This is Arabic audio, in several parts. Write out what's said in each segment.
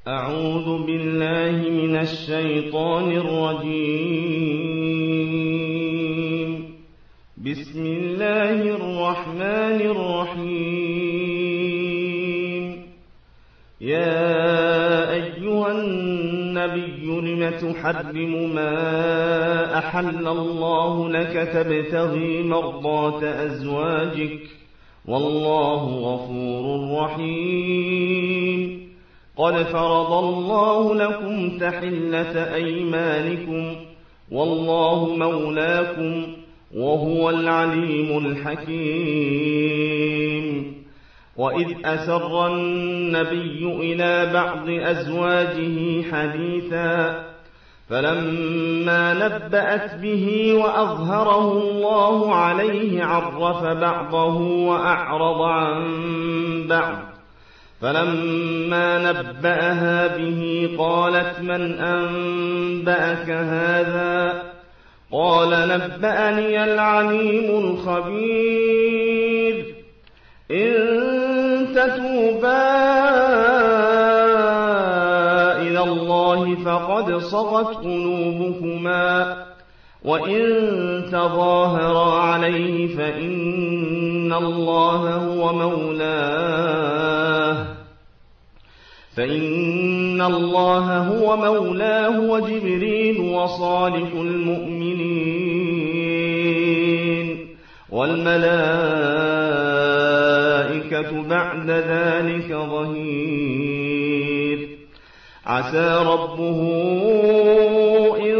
أعوذ بالله من الشيطان الرجيم. بسم الله الرحمن الرحيم. يا أيها النبي لم تحرم ما أحل الله لك تبتغي مرضات أزواجك والله غفور رحيم. قد فرض الله لكم تحلة أيمانكم والله مولاكم وهو العليم الحكيم. وإذ أسر النبي إلى بعض أزواجه حديثا فلما نبأت به وأظهره الله عليه عرف بعضه وأعرض عن بعض. فلما نبأها به قالت من أنبأك هذا؟ قال نبأني العليم الخبير. إن تتوبا إلى الله فقد صغت قلوبكما وإن تظاهرا عليه فإن الله هو مولاه وجبريل وصالح المؤمنين والملائكة بعد ذلك ظهير. عسى ربه إن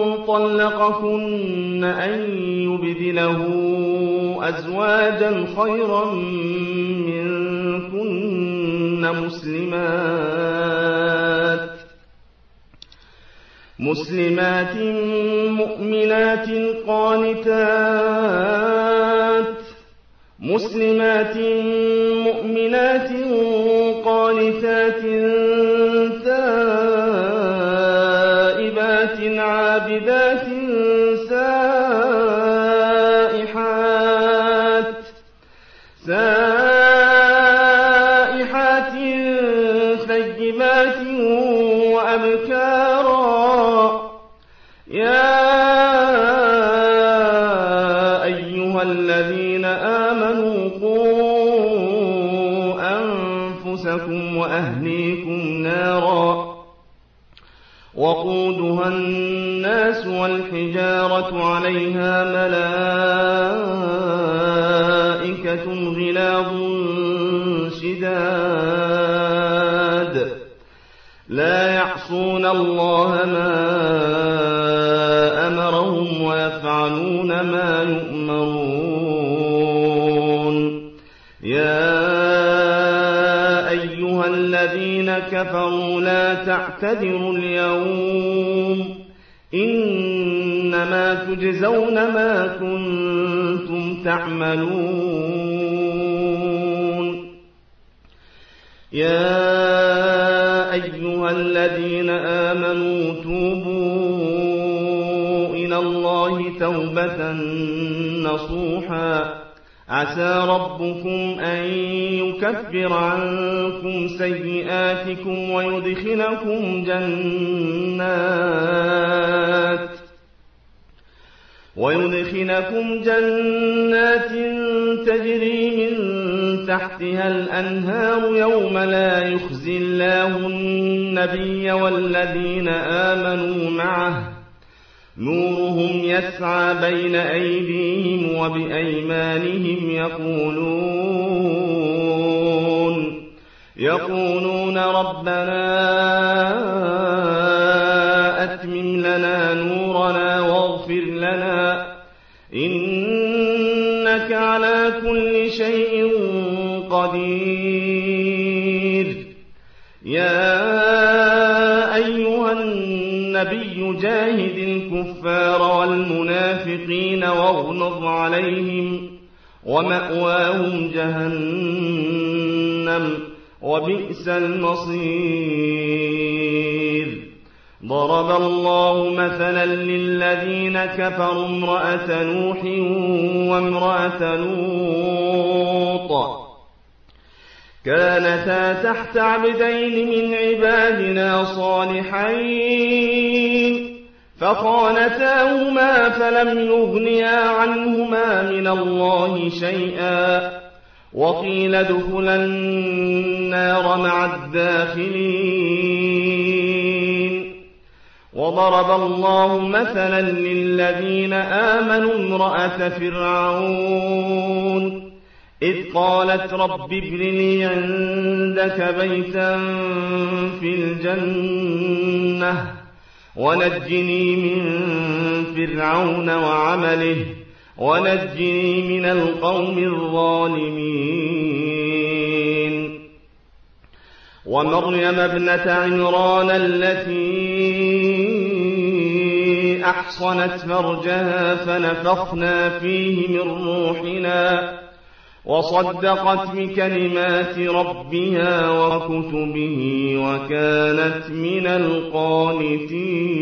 طلقكن أن يبدله أزواجا خيرا منكن مسلمات مؤمنات قانتات تائبات عابدات سائحات ثيبات وأبكارا. يا أيها الذين آمنوا قوا أنفسكم وأهليكم نارا وقودها الناس والحجارة عليها ملائكة غلاظ شداد لا يعصون الله ما أمرهم ويفعلون ما يؤمرون. يا أيها الذين كفروا لا تعتذروا اليوم إنما تجزون ما كنتم تعملون. يا أيها الذين آمنوا توبوا إلى الله توبة نصوحا عسى ربكم أن يكفر عنكم سيئاتكم ويدخلكم جنات تجري من تحتها الأنهار يوم لا يخزي الله النبي والذين آمنوا معه نورهم يسعى بين أيديهم وبأيمانهم يقولون ربنا أتمم لنا نورنا واغفر لنا إنك على كل شيء قدير. يا أيها النبي جاهد الكفار والمنافقين واغلظ عليهم ومأواهم جهنم وبئس المصير. ضرب الله مثلا للذين كفروا امرأة نوح وامرأة لوط كانتا تحت عبدين من عبادنا صالحين فخانتاهما فلم يغنيا عنهما من الله شيئا وقيل ادخلا النار مع الداخلين. وضرب الله مثلا للذين آمنوا امرأة فرعون إذ قالت رب ابن لي عندك بيتا في الجنة ونجني من فرعون وعمله ونجني من القوم الظالمين. ومريم ابنة عمران التي أحصنت فرجها فنفخنا فيه من روحنا وصدقت بكلمات ربها وكتبه وكانت من القانتين.